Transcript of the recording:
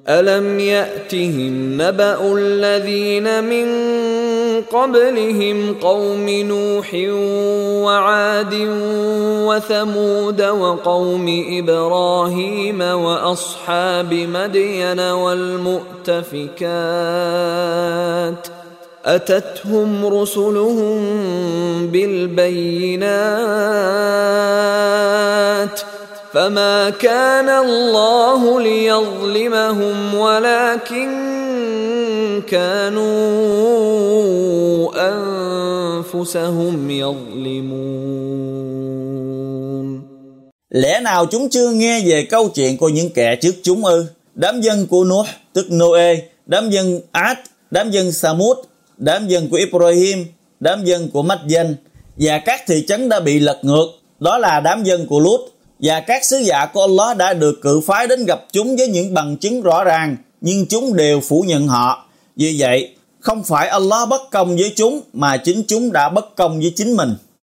ألم يأتهم نبأ الذين من قبلهم قوم نوح وعاد وثمود وقوم إبراهيم وأصحاب مدين والمؤتفكات أتتهم رسلهم بالبينات فما كان الله ليظلمهم ولكن كانوا أنفسهم يظلمون. Lẽ nào chúng chưa nghe về câu chuyện của những kẻ trước chúng ư? Đám dân của Nuh tức Noe, đám dân Ad, đám dân Samud, đám dân của Ibrahim, đám dân của Madian và các thị trấn đã bị lật ngược, đó là đám dân của Lut. Và các sứ giả của Allah đã được cử phái đến gặp chúng với những bằng chứng rõ ràng, nhưng chúng đều phủ nhận họ. Vì vậy, không phải Allah bất công với chúng, mà chính chúng đã bất công với chính mình.